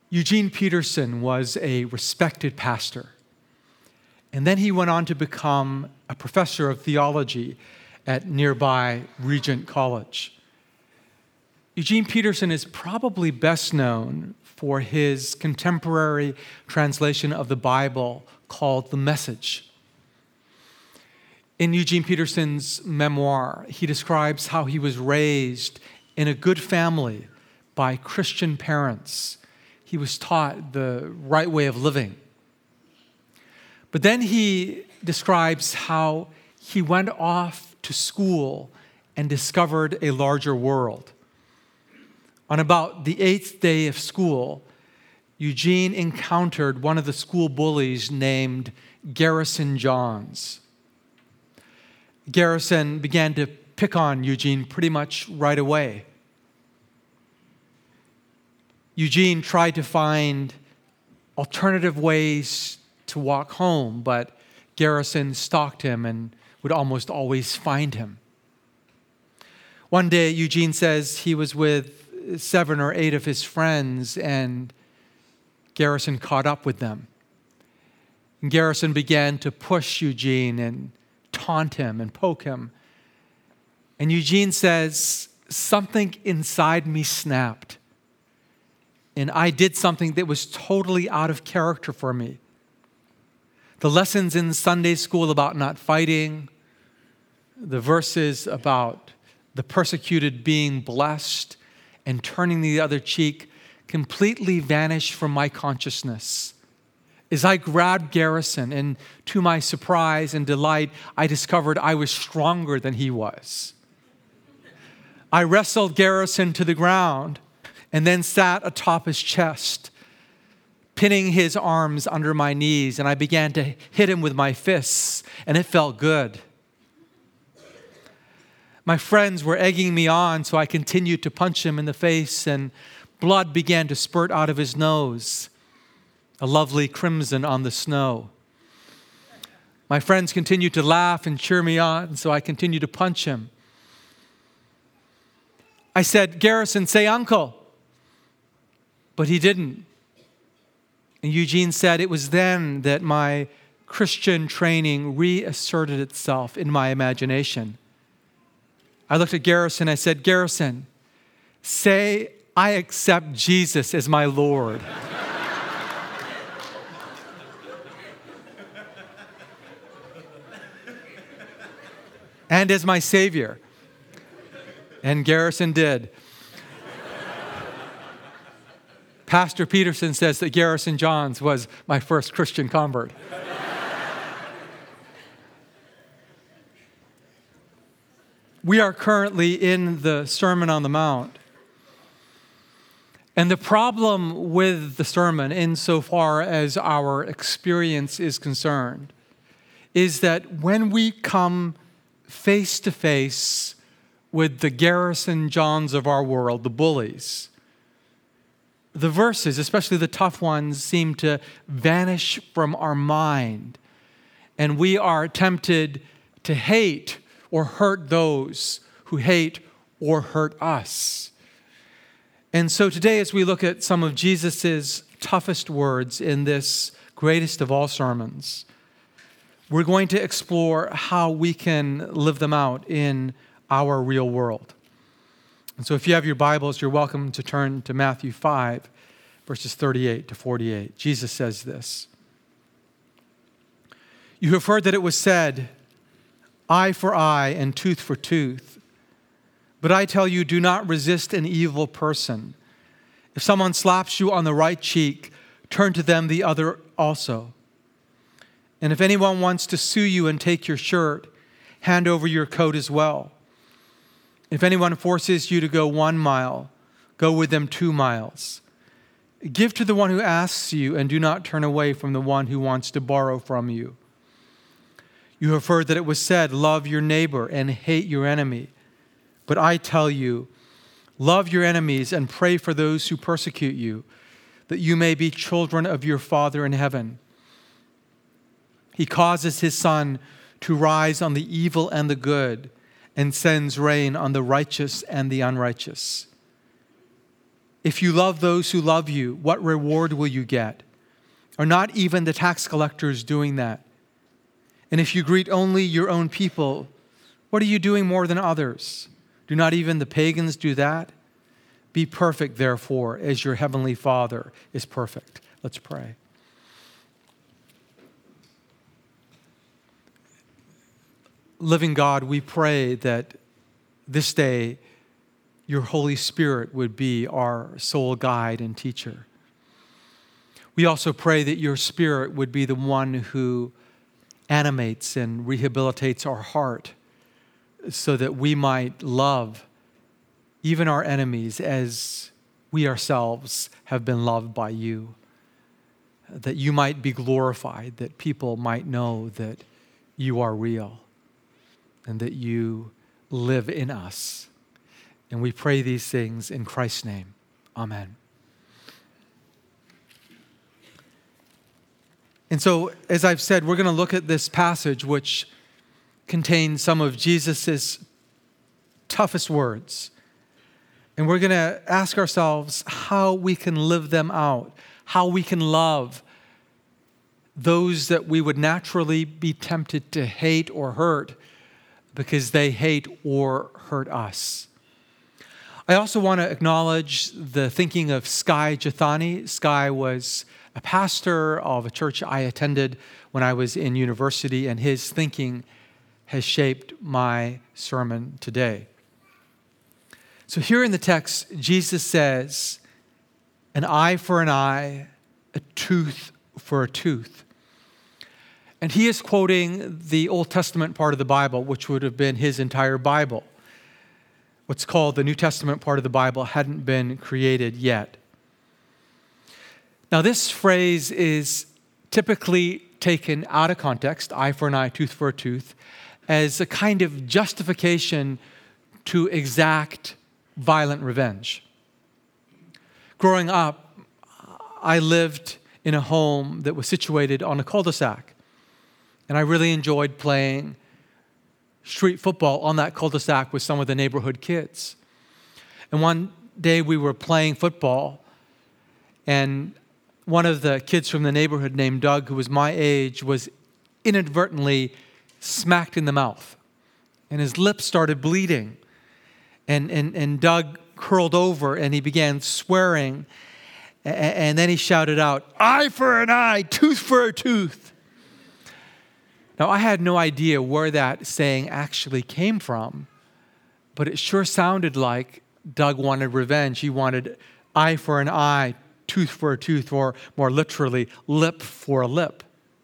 Eugene Peterson was a respected pastor, and then he went on to become a professor of theology at nearby Regent College. Eugene Peterson is probably best known for his contemporary translation of the Bible called The Message. In Eugene Peterson's memoir, he describes how he was raised in a good family by Christian parents. He was taught the right way of living. But then he describes how he went off to school and discovered a larger world. On about the 8th day of school, Eugene encountered one of the school bullies named Garrison Johns. Garrison began to pick on Eugene pretty much right away. Eugene tried to find alternative ways to walk home, but Garrison stalked him and would almost always find him. One day, Eugene says he was with 7 or 8 of his friends, and Garrison caught up with them. And Garrison began to push Eugene and taunt him and poke him. And Eugene says, something inside me snapped. And I did something that was totally out of character for me. The lessons in Sunday school about not fighting, the verses about the persecuted being blessed and turning the other cheek completely vanished from my consciousness. As I grabbed Garrison, and to my surprise and delight, I discovered I was stronger than he was. I wrestled Garrison to the ground and then sat atop his chest, pinning his arms under my knees, and I began to hit him with my fists, and it felt good. My friends were egging me on, so I continued to punch him in the face, and blood began to spurt out of his nose, a lovely crimson on the snow. My friends continued to laugh and cheer me on, so I continued to punch him. I said, Garrison, say uncle. But he didn't. And Eugene said it was then that my Christian training reasserted itself in my imagination. I looked at Garrison. I said, Garrison, say I accept Jesus as my Lord. And as my Savior. And Garrison did. Pastor Peterson says that Garrison Johns was my first Christian convert. We are currently in the Sermon on the Mount. And the problem with the sermon, insofar as our experience is concerned, is that when we come face to face with the Garrison Johns of our world, the bullies, the verses, especially the tough ones, seem to vanish from our mind. And we are tempted to hate or hurt those who hate or hurt us. And so today, as we look at some of Jesus' toughest words in this greatest of all sermons, we're going to explore how we can live them out in our real world. And so if you have your Bibles, you're welcome to turn to Matthew 5, verses 38 to 48. Jesus says this, "You have heard that it was said, eye for eye and tooth for tooth. But I tell you, do not resist an evil person. If someone slaps you on the right cheek, turn to them the other also. And if anyone wants to sue you and take your shirt, hand over your coat as well. If anyone forces you to go 1 mile, go with them 2 miles. Give to the one who asks you, and do not turn away from the one who wants to borrow from you. You have heard that it was said, love your neighbor and hate your enemy. But I tell you, love your enemies and pray for those who persecute you, that you may be children of your Father in heaven. He causes his sun to rise on the evil and the good, and sends rain on the righteous and the unrighteous. If you love those who love you, what reward will you get? Are not even the tax collectors doing that? And if you greet only your own people, what are you doing more than others? Do not even the pagans do that? Be perfect, therefore, as your heavenly Father is perfect. Let's pray. Living God, we pray that this day your Holy Spirit would be our sole guide and teacher. We also pray that your Spirit would be the one who animates and rehabilitates our heart so that we might love even our enemies as we ourselves have been loved by you, that you might be glorified, that people might know that you are real and that you live in us. And we pray these things in Christ's name. Amen. And so, as I've said, we're going to look at this passage which contains some of Jesus' toughest words. And we're going to ask ourselves how we can live them out, how we can love those that we would naturally be tempted to hate or hurt because they hate or hurt us. I also want to acknowledge the thinking of Skye Jethani. Skye was a pastor of a church I attended when I was in university, and his thinking has shaped my sermon today. So here in the text, Jesus says, an eye for an eye, a tooth for a tooth. And he is quoting the Old Testament part of the Bible, which would have been his entire Bible. What's called the New Testament part of the Bible hadn't been created yet. Now, this phrase is typically taken out of context, eye for an eye, tooth for a tooth, as a kind of justification to exact violent revenge. Growing up, I lived in a home that was situated on a cul-de-sac, and I really enjoyed playing street football on that cul-de-sac with some of the neighborhood kids. And one day we were playing football, and one of the kids from the neighborhood named Doug, who was my age, was inadvertently smacked in the mouth. And his lips started bleeding. And Doug curled over and he began swearing. And then he shouted out, eye for an eye, tooth for a tooth. Now, I had no idea where that saying actually came from, but it sure sounded like Doug wanted revenge. He wanted eye for an eye, tooth for a tooth, or more literally, lip for a lip.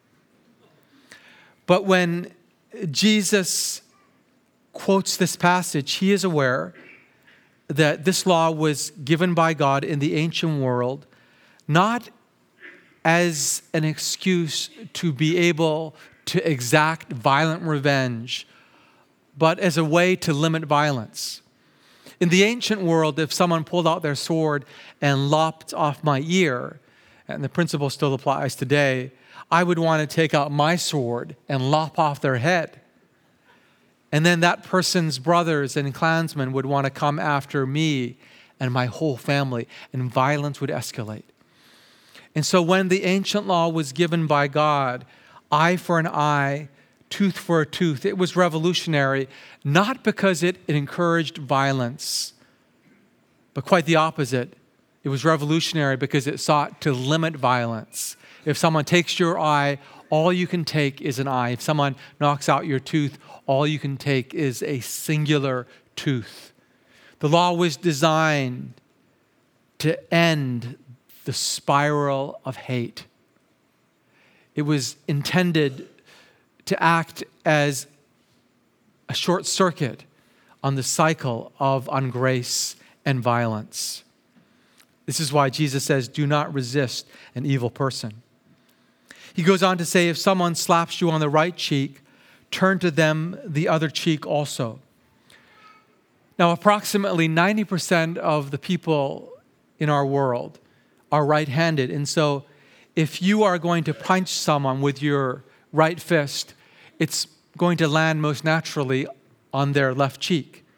But when Jesus quotes this passage, he is aware that this law was given by God in the ancient world, not as an excuse to be able to exact violent revenge, but as a way to limit violence. In the ancient world, if someone pulled out their sword and lopped off my ear, and the principle still applies today, I would want to take out my sword and lop off their head. And then that person's brothers and clansmen would want to come after me and my whole family, and violence would escalate. And so when the ancient law was given by God, eye for an eye, tooth for a tooth, it was revolutionary, not because it encouraged violence, but quite the opposite. It was revolutionary because it sought to limit violence. If someone takes your eye, all you can take is an eye. If someone knocks out your tooth, all you can take is a singular tooth. The law was designed to end the spiral of hate. It was intended to act as a short circuit on the cycle of ungrace and violence. This is why Jesus says, do not resist an evil person. He goes on to say, if someone slaps you on the right cheek, turn to them the other cheek also. Now, approximately 90% of the people in our world are right-handed. And so if you are going to punch someone with your right fist, it's going to land most naturally on their left cheek.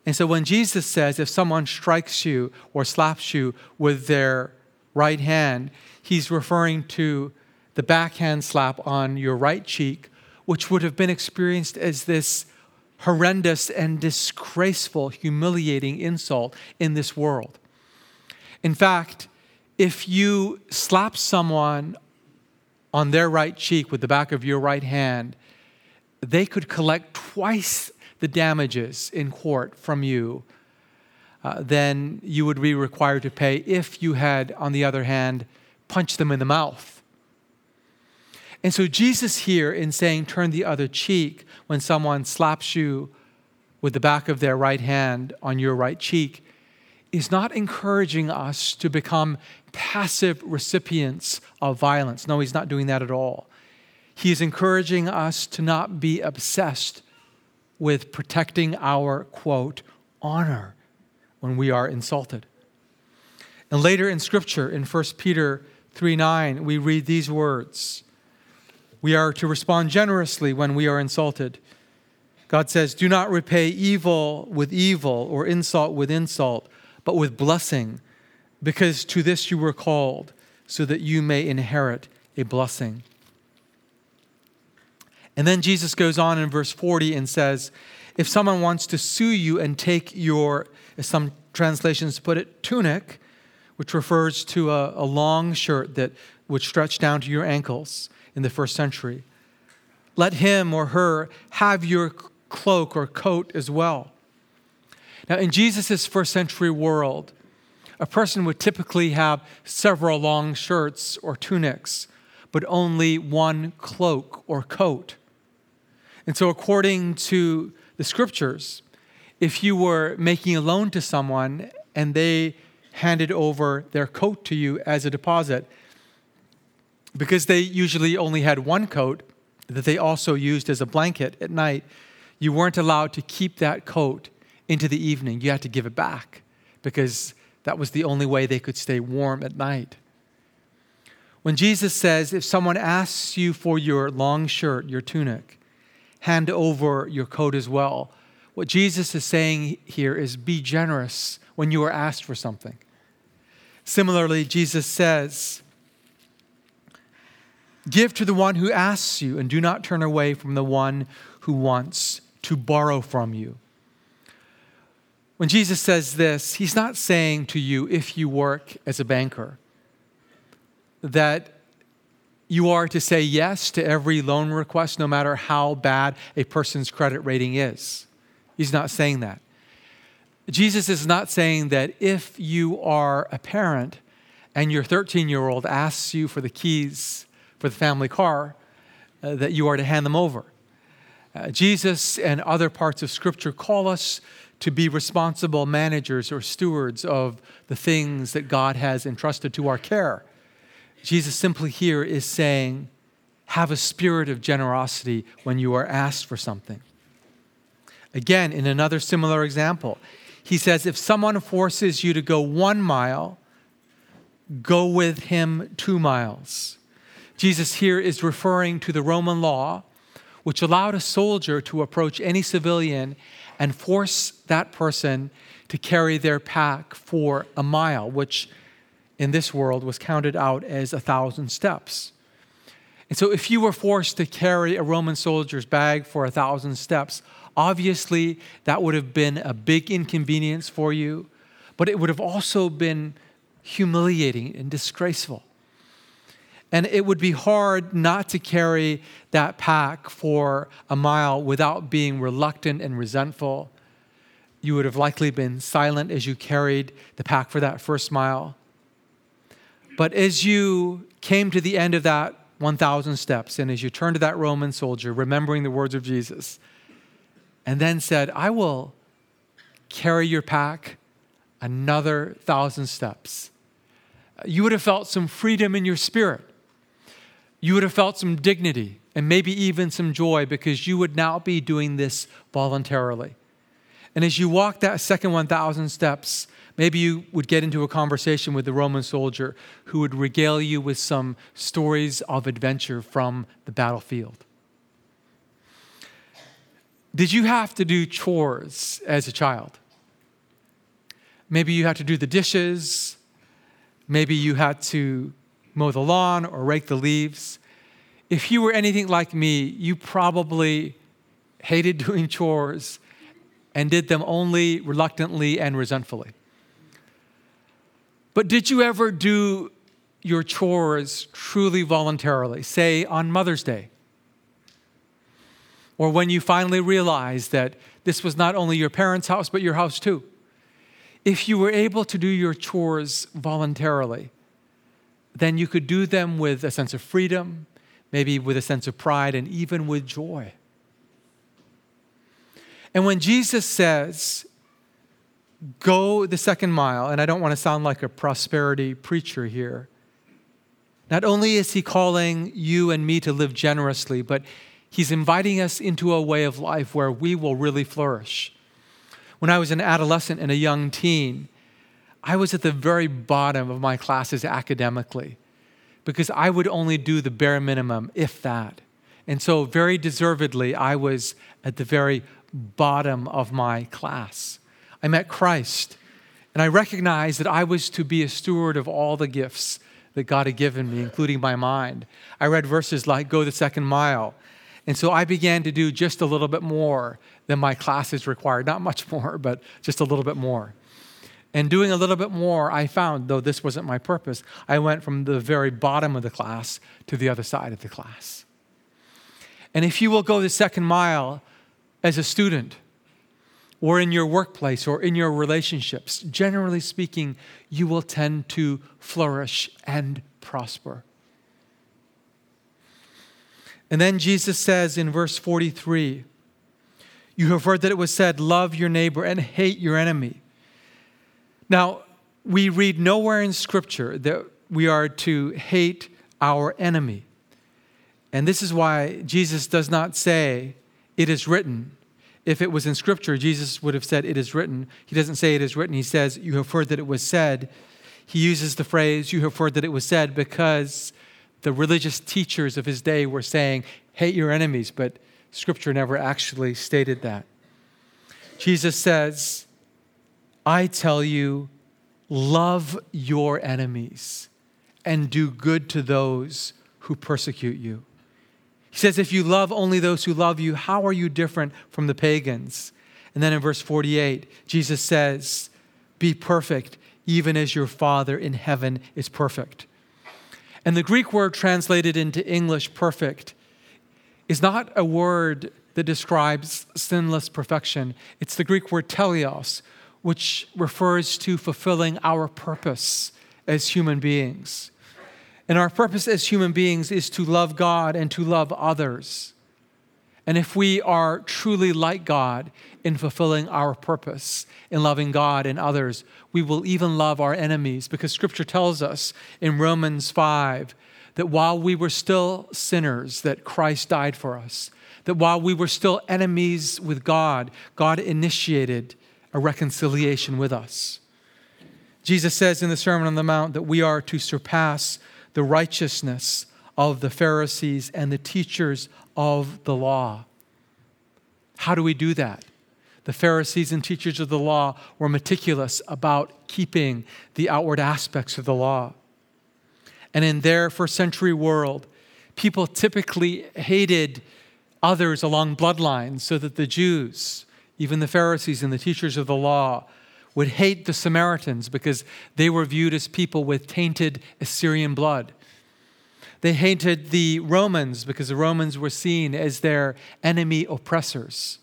And so when Jesus says if someone strikes you or slaps you with their right hand, he's referring to the backhand slap on your right cheek, which would have been experienced as this horrendous and disgraceful, humiliating insult in this world. In fact, if you slap someone on their right cheek with the back of your right hand, they could collect twice the damages in court from you than you would be required to pay if you had, on the other hand, punched them in the mouth. And so Jesus here, in saying turn the other cheek when someone slaps you with the back of their right hand on your right cheek, is not encouraging us to become passive recipients of violence. No, he's not doing that at all. He is encouraging us to not be obsessed with protecting our, quote, honor when we are insulted. And later in Scripture, in 1 Peter 3:9, we read these words. We are to respond generously when we are insulted. God says, do not repay evil with evil or insult with insult, but with blessing, because to this you were called, so that you may inherit a blessing. And then Jesus goes on in verse 40 and says, if someone wants to sue you and take your, as some translations put it, tunic, which refers to a long shirt that would stretch down to your ankles in the first century, let him or her have your cloak or coat as well. Now, in Jesus' first century world, a person would typically have several long shirts or tunics, but only one cloak or coat. And so according to the Scriptures, if you were making a loan to someone and they handed over their coat to you as a deposit, because they usually only had one coat that they also used as a blanket at night, you weren't allowed to keep that coat into the evening. You had to give it back because that was the only way they could stay warm at night. When Jesus says, if someone asks you for your long shirt, your tunic, hand over your coat as well, what Jesus is saying here is be generous when you are asked for something. Similarly, Jesus says, give to the one who asks you and do not turn away from the one who wants to borrow from you. When Jesus says this, he's not saying to you, if you work as a banker, that you are to say yes to every loan request, no matter how bad a person's credit rating is. He's not saying that. Jesus is not saying that if you are a parent and your 13-year-old asks you for the keys for the family car, that you are to hand them over. Jesus and other parts of Scripture call us to be responsible managers or stewards of the things that God has entrusted to our care. Jesus simply here is saying, have a spirit of generosity when you are asked for something. Again, in another similar example, he says, if someone forces you to go 1 mile, go with him 2 miles. Jesus here is referring to the Roman law, which allowed a soldier to approach any civilian and force that person to carry their pack for 1 mile, which in this world was counted out as 1,000 steps. And so if you were forced to carry a Roman soldier's bag for 1,000 steps, obviously that would have been a big inconvenience for you, but it would have also been humiliating and disgraceful. And it would be hard not to carry that pack for 1 mile without being reluctant and resentful. You would have likely been silent as you carried the pack for that first mile. But as you came to the end of that 1,000 steps, and as you turned to that Roman soldier, remembering the words of Jesus, and then said, I will carry your pack another 1,000 steps, you would have felt some freedom in your spirit. You would have felt some dignity and maybe even some joy because you would now be doing this voluntarily. And as you walk that second 1,000 steps, maybe you would get into a conversation with the Roman soldier who would regale you with some stories of adventure from the battlefield. Did you have to do chores as a child? Maybe you had to do the dishes. Maybe you had to mow the lawn or rake the leaves. If you were anything like me, you probably hated doing chores and did them only reluctantly and resentfully. But did you ever do your chores truly voluntarily, say on Mother's Day? Or when you finally realized that this was not only your parents' house, but your house too? If you were able to do your chores voluntarily, then you could do them with a sense of freedom, maybe with a sense of pride, and even with joy. And when Jesus says, go the second mile, and I don't want to sound like a prosperity preacher here, not only is he calling you and me to live generously, but he's inviting us into a way of life where we will really flourish. When I was an adolescent and a young teen, I was at the very bottom of my classes academically because I would only do the bare minimum, if that. And so very deservedly, I was at the very bottom of my class. I met Christ, and I recognized that I was to be a steward of all the gifts that God had given me, including my mind. I read verses like, go the second mile. And so I began to do just a little bit more than my classes required. Not much more, but just a little bit more. And doing a little bit more, I found, though this wasn't my purpose, I went from the very bottom of the class to the other side of the class. And if you will go the second mile as a student, or in your workplace, or in your relationships, generally speaking, you will tend to flourish and prosper. And then Jesus says in verse 43, you have heard that it was said, love your neighbor and hate your enemy. Now, we read nowhere in Scripture that we are to hate our enemy. And this is why Jesus does not say, it is written. If it was in Scripture, Jesus would have said, it is written. He doesn't say it is written. He says, you have heard that it was said. He uses the phrase, you have heard that it was said, because the religious teachers of his day were saying, hate your enemies, but Scripture never actually stated that. Jesus says, I tell you, love your enemies and do good to those who persecute you. He says, if you love only those who love you, how are you different from the pagans? And then in verse 48, Jesus says, be perfect, even as your Father in heaven is perfect. And the Greek word translated into English, perfect, is not a word that describes sinless perfection. It's the Greek word teleos, which refers to fulfilling our purpose as human beings. And our purpose as human beings is to love God and to love others. And if we are truly like God in fulfilling our purpose, in loving God and others, we will even love our enemies, because Scripture tells us in Romans 5 that while we were still sinners, that Christ died for us. That while we were still enemies with God, God initiated a reconciliation with us. Jesus says in the Sermon on the Mount that we are to surpass the righteousness of the Pharisees and the teachers of the law. How do we do that? The Pharisees and teachers of the law were meticulous about keeping the outward aspects of the law. And in their first century world, people typically hated others along bloodlines, so that the Jews, even the Pharisees and the teachers of the law, would hate the Samaritans because they were viewed as people with tainted Assyrian blood. They hated the Romans because the Romans were seen as their enemy oppressors.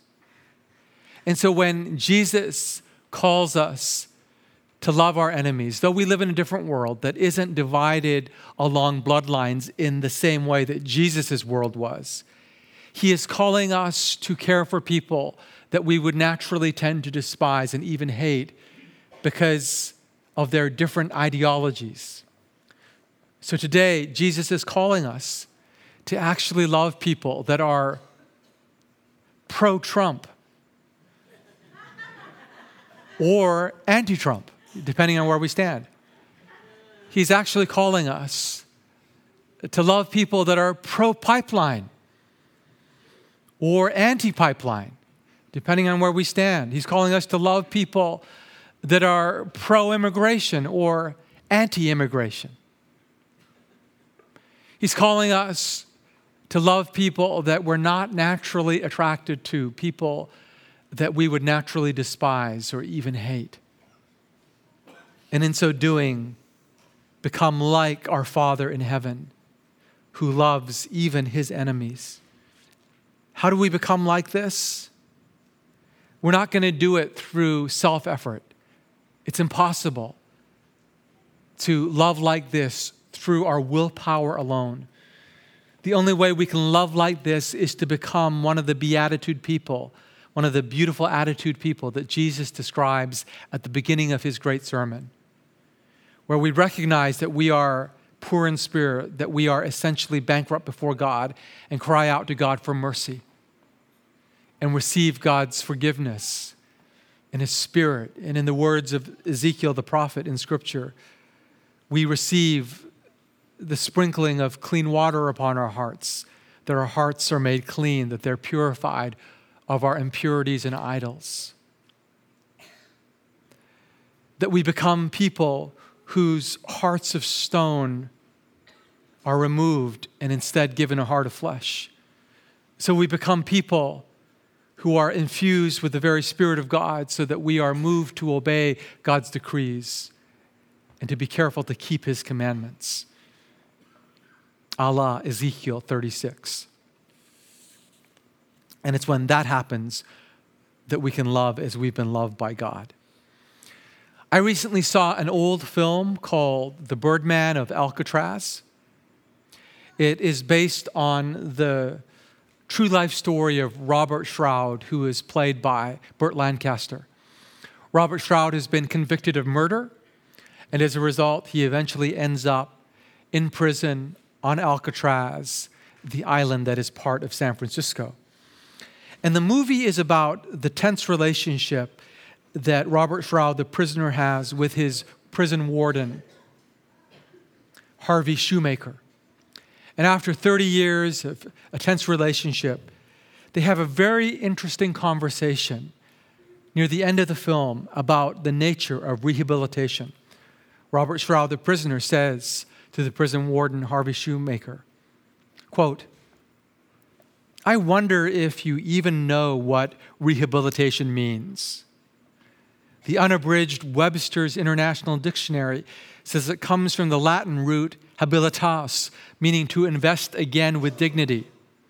And so when Jesus calls us to love our enemies, though we live in a different world that isn't divided along bloodlines in the same way that Jesus' world was, he is calling us to care for people that we would naturally tend to despise and even hate because of their different ideologies. So today, Jesus is calling us to actually love people that are pro-Trump or anti-Trump, depending on where we stand. He's actually calling us to love people that are pro-pipeline or anti-pipeline, depending on where we stand. He's calling us to love people that are pro-immigration or anti-immigration. He's calling us to love people that we're not naturally attracted to, people that we would naturally despise or even hate. And in so doing, become like our Father in heaven, who loves even his enemies. How do we become like this? We're not going to do it through self-effort. It's impossible to love like this through our willpower alone. The only way we can love like this is to become one of the beatitude people, one of the beautiful attitude people that Jesus describes at the beginning of his great sermon, where we recognize that we are poor in spirit, that we are essentially bankrupt before God, and cry out to God for mercy and receive God's forgiveness in his Spirit. And in the words of Ezekiel the prophet in Scripture, we receive the sprinkling of clean water upon our hearts, that our hearts are made clean, that they're purified of our impurities and idols. That we become people whose hearts of stone are removed and instead given a heart of flesh. So we become people who are infused with the very Spirit of God so that we are moved to obey God's decrees and to be careful to keep his commandments. A la Ezekiel 36. And it's when that happens that we can love as we've been loved by God. I recently saw an old film called The Birdman of Alcatraz. It is based on the true life story of Robert Stroud, who is played by Burt Lancaster. Robert Stroud has been convicted of murder, and as a result, he eventually ends up in prison on Alcatraz, the island that is part of San Francisco. And the movie is about the tense relationship that Robert Stroud, the prisoner, has with his prison warden, Harvey Shoemaker. And after 30 years of a tense relationship, they have a very interesting conversation near the end of the film about the nature of rehabilitation. Robert Stroud, the prisoner, says to the prison warden, Harvey Shoemaker, quote, "I wonder if you even know what rehabilitation means. The unabridged Webster's International Dictionary says it comes from the Latin root habilitas, meaning to invest again with dignity.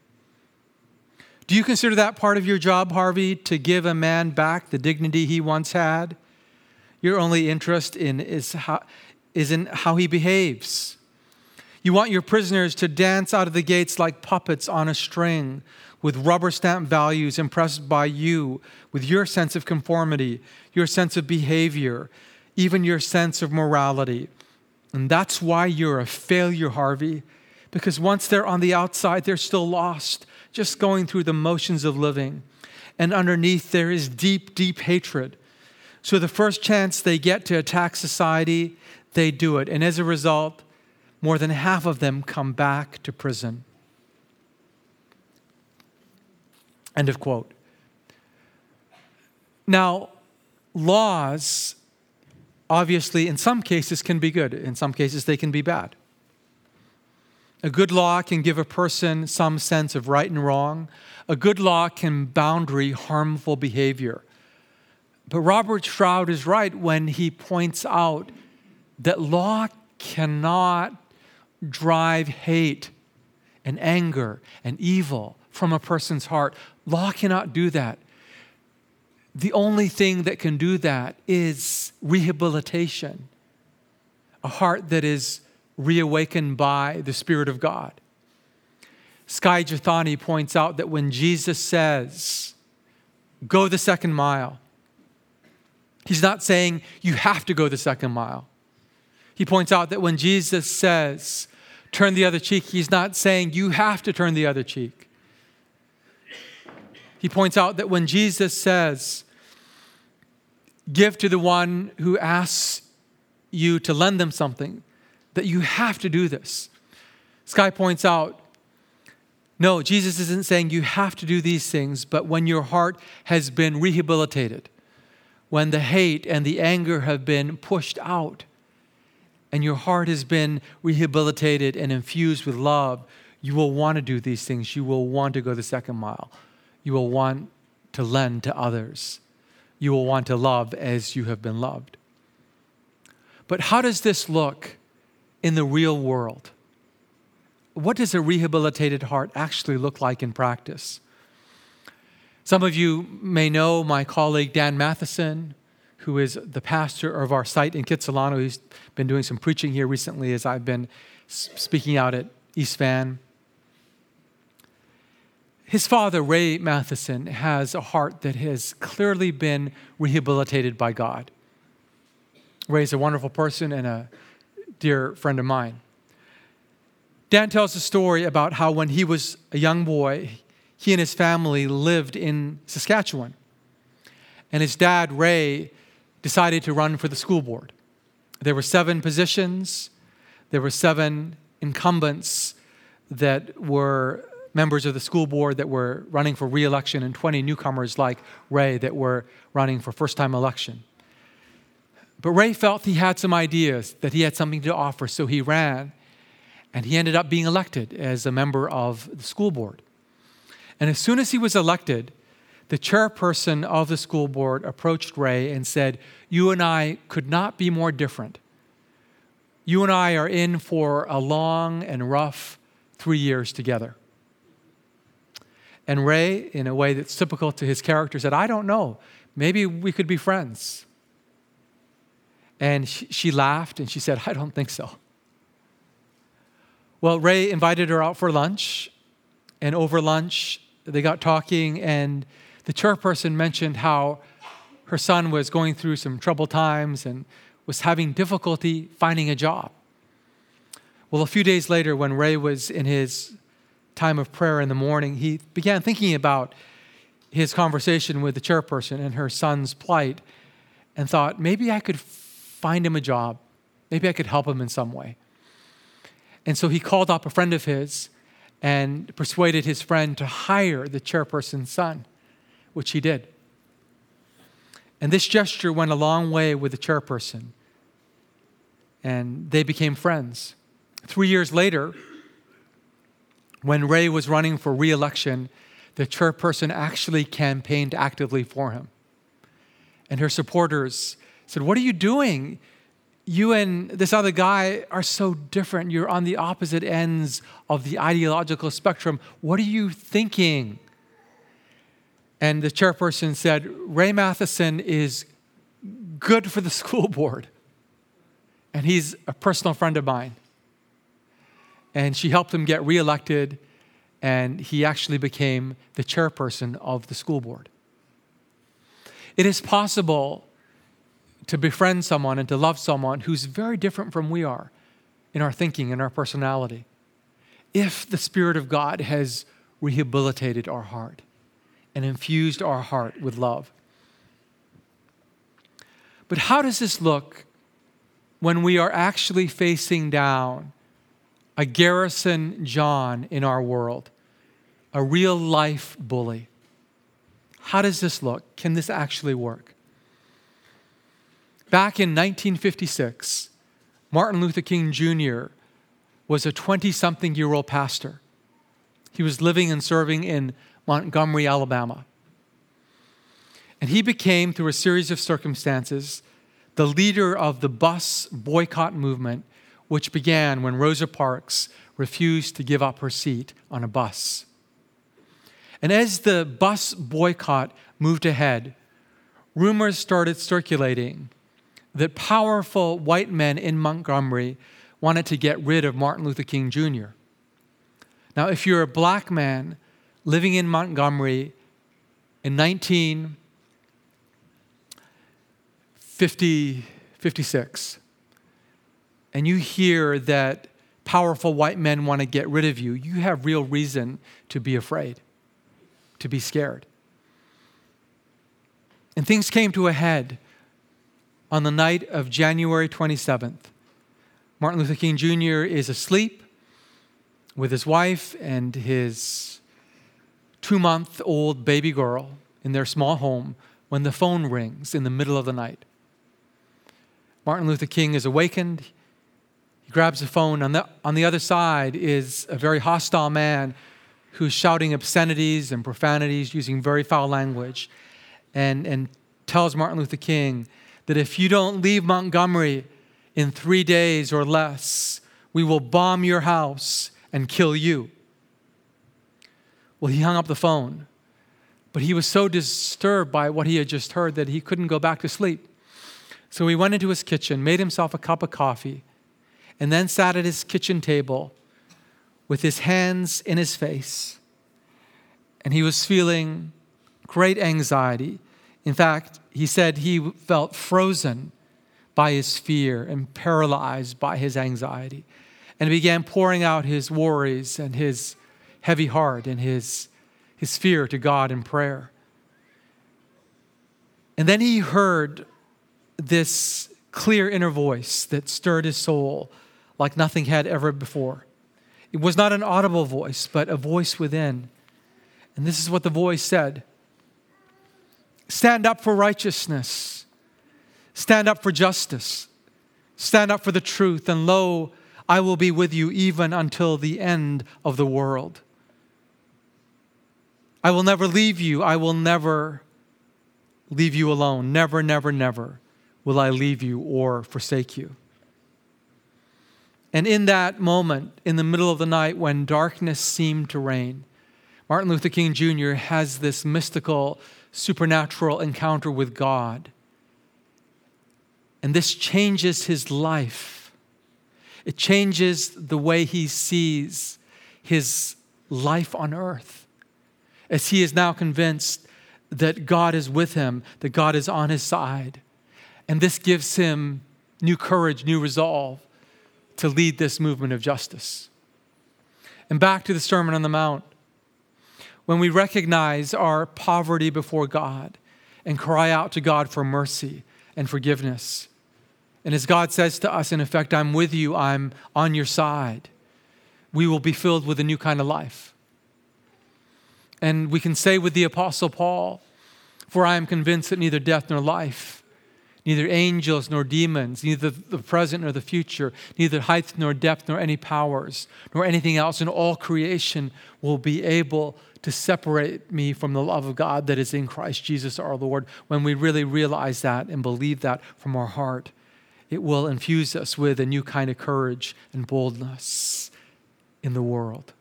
Do you consider that part of your job, Harvey, to give a man back the dignity he once had? Your only interest is in how he behaves. You want your prisoners to dance out of the gates like puppets on a string, with rubber stamp values impressed by you, with your sense of conformity, your sense of behavior, even your sense of morality. And that's why you're a failure, Harvey, because once they're on the outside, they're still lost, just going through the motions of living. And underneath, there is deep, deep hatred. So the first chance they get to attack society, they do it. And as a result, more than half of them come back to prison." End of quote. Now, laws, obviously, in some cases can be good. In some cases, they can be bad. A good law can give a person some sense of right and wrong. A good law can boundary harmful behavior. But Robert Stroud is right when he points out that law cannot drive hate and anger and evil from a person's heart. Law cannot do that. The only thing that can do that is rehabilitation, a heart that is reawakened by the Spirit of God. Skye Jethani points out that when Jesus says, "Go the second mile," he's not saying you have to go the second mile. He points out that when Jesus says, "Turn the other cheek," he's not saying you have to turn the other cheek. He points out that when Jesus says, "Give to the one who asks you to lend them something," that you have to do this. Skye points out, no, Jesus isn't saying you have to do these things, but when your heart has been rehabilitated, when the hate and the anger have been pushed out and your heart has been rehabilitated and infused with love, you will want to do these things. You will want to go the second mile. You will want to lend to others. You will want to love as you have been loved. But how does this look in the real world? What does a rehabilitated heart actually look like in practice? Some of you may know my colleague Dan Matheson, who is the pastor of our site in Kitsilano. He's been doing some preaching here recently as I've been speaking out at East Van. His father, Ray Matheson, has a heart that has clearly been rehabilitated by God. Ray's a wonderful person and a dear friend of mine. Dan tells a story about how when he was a young boy, he and his family lived in Saskatchewan. And his dad, Ray, decided to run for the school board. There were 7 positions. There were 7 incumbents that were members of the school board that were running for re-election, and 20 newcomers like Ray that were running for first-time election. But Ray felt he had some ideas, that he had something to offer, so he ran, and he ended up being elected as a member of the school board. And as soon as he was elected, the chairperson of the school board approached Ray and said, "You and I could not be more different. You and I are in for a long and rough 3 years together." And Ray, in a way that's typical to his character, said, "I don't know. Maybe we could be friends." And she laughed and she said, "I don't think so." Well, Ray invited her out for lunch. And over lunch, they got talking, and the chairperson mentioned how her son was going through some troubled times and was having difficulty finding a job. Well, a few days later, when Ray was in his time of prayer in the morning, he began thinking about his conversation with the chairperson and her son's plight and thought, maybe I could find him a job. Maybe I could help him in some way. And so he called up a friend of his and persuaded his friend to hire the chairperson's son, which he did. And this gesture went a long way with the chairperson, and they became friends. 3 years later, when Ray was running for re-election, the chairperson actually campaigned actively for him. And her supporters said, "What are you doing? You and this other guy are so different. You're on the opposite ends of the ideological spectrum. What are you thinking?" And the chairperson said, "Ray Matheson is good for the school board, and he's a personal friend of mine." And she helped him get reelected, and he actually became the chairperson of the school board. It is possible to befriend someone and to love someone who's very different from we are in our thinking and our personality, if the Spirit of God has rehabilitated our heart and infused our heart with love. But how does this look when we are actually facing down a Garrison John in our world, a real life bully? How does this look? Can this actually work? Back in 1956, Martin Luther King Jr. was a 20-something-year-old pastor. He was living and serving in Montgomery, Alabama. And he became, through a series of circumstances, the leader of the bus boycott movement, which began when Rosa Parks refused to give up her seat on a bus. And as the bus boycott moved ahead, rumors started circulating that powerful white men in Montgomery wanted to get rid of Martin Luther King Jr. Now, if you're a black man living in Montgomery in 1956, and you hear that powerful white men want to get rid of you, you have real reason to be afraid, to be scared. And things came to a head on the night of January 27th. Martin Luther King Jr. is asleep with his wife and his 2-month-old baby girl in their small home when the phone rings in the middle of the night. Martin Luther King is awakened. He grabs the phone. On the other side is a very hostile man who's shouting obscenities and profanities, using very foul language, and tells Martin Luther King that if you don't leave Montgomery in 3 days or less, we will bomb your house and kill you. Well, he hung up the phone, but he was so disturbed by what he had just heard that he couldn't go back to sleep. So he went into his kitchen, made himself a cup of coffee, and then sat at his kitchen table with his hands in his face. And he was feeling great anxiety. In fact, he said he felt frozen by his fear and paralyzed by his anxiety. And he began pouring out his worries and his heavy heart and his fear to God in prayer. And then he heard this clear inner voice that stirred his soul like nothing had ever before. It was not an audible voice, but a voice within. And this is what the voice said: stand up for righteousness. Stand up for justice. Stand up for the truth. And lo, I will be with you even until the end of the world. I will never leave you. I will never leave you alone. Never, never, never will I leave you or forsake you. And in that moment, in the middle of the night when darkness seemed to reign, Martin Luther King Jr. has this mystical, supernatural encounter with God. And this changes his life. It changes the way he sees his life on earth, as he is now convinced that God is with him, that God is on his side. And this gives him new courage, new resolve to lead this movement of justice. And back to the Sermon on the Mount. When we recognize our poverty before God and cry out to God for mercy and forgiveness, and as God says to us, in effect, I'm with you, I'm on your side, we will be filled with a new kind of life. And we can say with the Apostle Paul, for I am convinced that neither death nor life, neither angels nor demons, neither the present nor the future, neither height nor depth nor any powers, nor anything else in all creation will be able to separate me from the love of God that is in Christ Jesus our Lord. When we really realize that and believe that from our heart, it will infuse us with a new kind of courage and boldness in the world.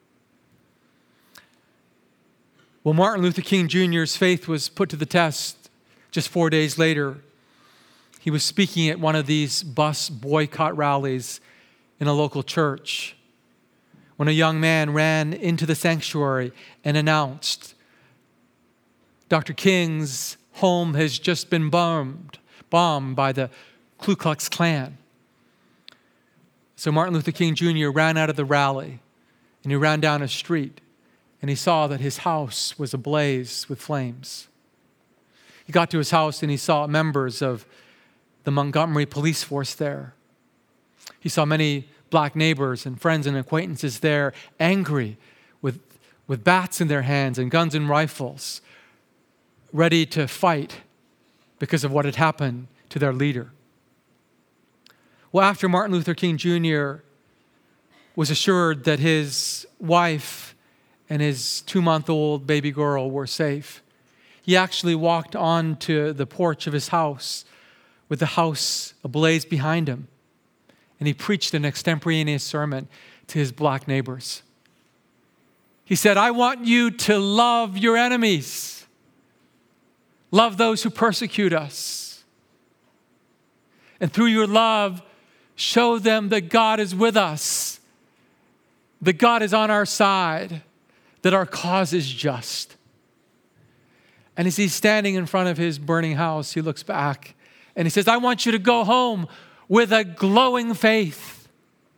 Well, Martin Luther King Jr.'s faith was put to the test just 4 days later. He was speaking at one of these bus boycott rallies in a local church when a young man ran into the sanctuary and announced, Dr. King's home has just been bombed by the Ku Klux Klan. So Martin Luther King Jr. ran out of the rally and he ran down a street and he saw that his house was ablaze with flames. He got to his house and he saw members of the Montgomery police force there. He saw many black neighbors and friends and acquaintances there, angry with bats in their hands and guns and rifles, ready to fight because of what had happened to their leader. Well, after Martin Luther King Jr. was assured that his wife and his 2-month-old baby girl were safe, he actually walked onto the porch of his house with the house ablaze behind him. And he preached an extemporaneous sermon to his black neighbors. He said, I want you to love your enemies. Love those who persecute us. And through your love, show them that God is with us, that God is on our side, that our cause is just. And as he's standing in front of his burning house, he looks back and he says, I want you to go home with a glowing faith,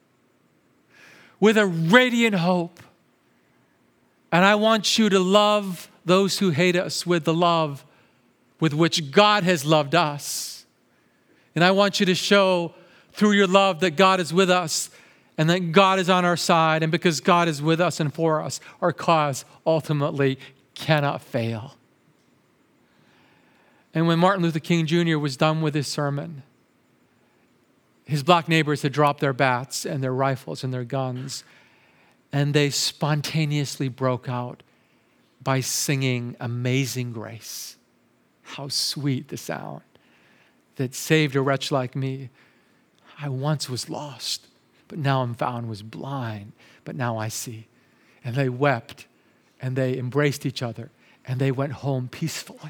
with a radiant hope. And I want you to love those who hate us with the love with which God has loved us. And I want you to show through your love that God is with us and that God is on our side. And because God is with us and for us, our cause ultimately cannot fail. And when Martin Luther King Jr. was done with his sermon, his black neighbors had dropped their bats and their rifles and their guns, and they spontaneously broke out by singing Amazing Grace. How sweet the sound that saved a wretch like me. I once was lost, but now I'm found, was blind, but now I see. And they wept, and they embraced each other, and they went home peacefully.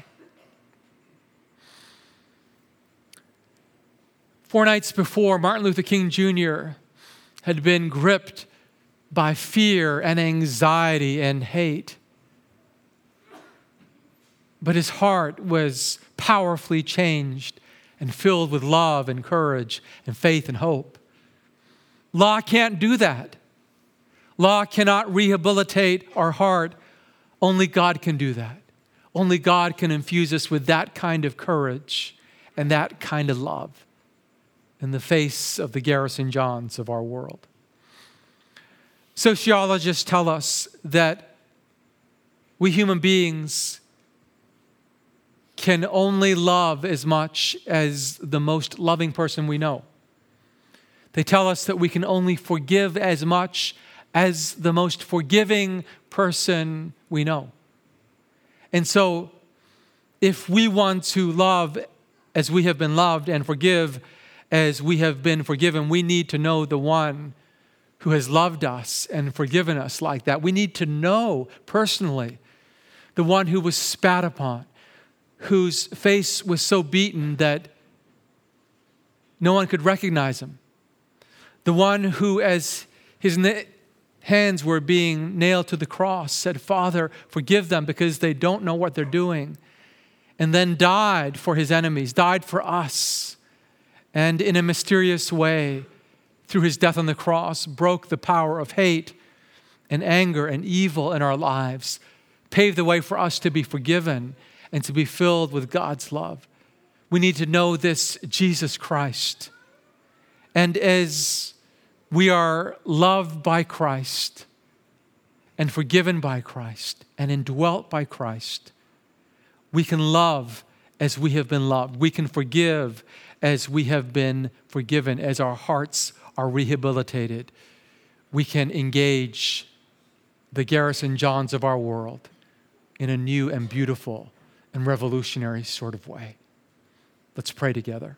4 nights before, Martin Luther King Jr. had been gripped by fear and anxiety and hate. But his heart was powerfully changed and filled with love and courage and faith and hope. Law can't do that. Law cannot rehabilitate our heart. Only God can do that. Only God can infuse us with that kind of courage and that kind of love in the face of the Garrison Johns of our world. Sociologists tell us that we human beings can only love as much as the most loving person we know. They tell us that we can only forgive as much as the most forgiving person we know. And so, if we want to love as we have been loved and forgive as we have been forgiven, we need to know the one who has loved us and forgiven us like that. We need to know personally the one who was spat upon, whose face was so beaten that no one could recognize him. The one who, as his hands were being nailed to the cross, said, "Father, forgive them because they don't know what they're doing." And then died for his enemies, died for us. And in a mysterious way, through his death on the cross, broke the power of hate and anger and evil in our lives, paved the way for us to be forgiven and to be filled with God's love. We need to know this Jesus Christ. And as we are loved by Christ and forgiven by Christ and indwelt by Christ, we can love as we have been loved. We can forgive as we have been forgiven, as our hearts are rehabilitated. We can engage the Garrison Johns of our world in a new and beautiful and revolutionary sort of way. Let's pray together.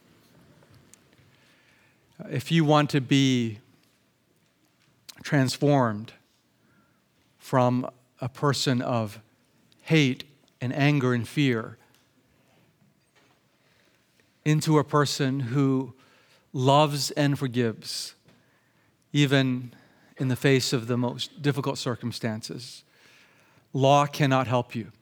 If you want to be transformed from a person of hate and anger and fear into a person who loves and forgives, even in the face of the most difficult circumstances, law cannot help you.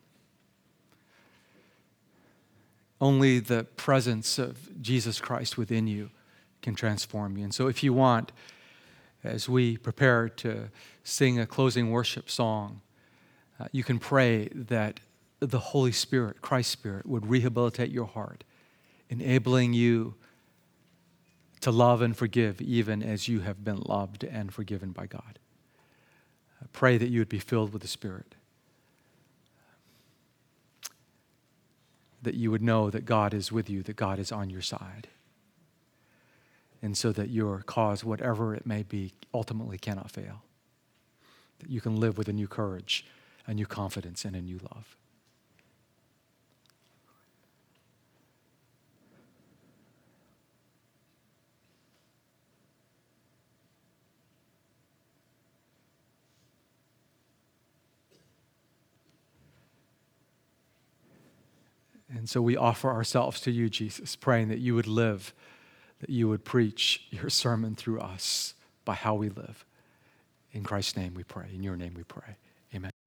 Only the presence of Jesus Christ within you can transform you. And so if you want, as we prepare to sing a closing worship song, you can pray that the Holy Spirit, Christ's Spirit, would rehabilitate your heart, enabling you to love and forgive even as you have been loved and forgiven by God. I pray that you would be filled with the Spirit, that you would know that God is with you, that God is on your side, and so that your cause, whatever it may be, ultimately cannot fail, that you can live with a new courage, a new confidence, and a new love. And so we offer ourselves to you, Jesus, praying that you would live, that you would preach your sermon through us by how we live. In Christ's name we pray. In your name we pray. Amen.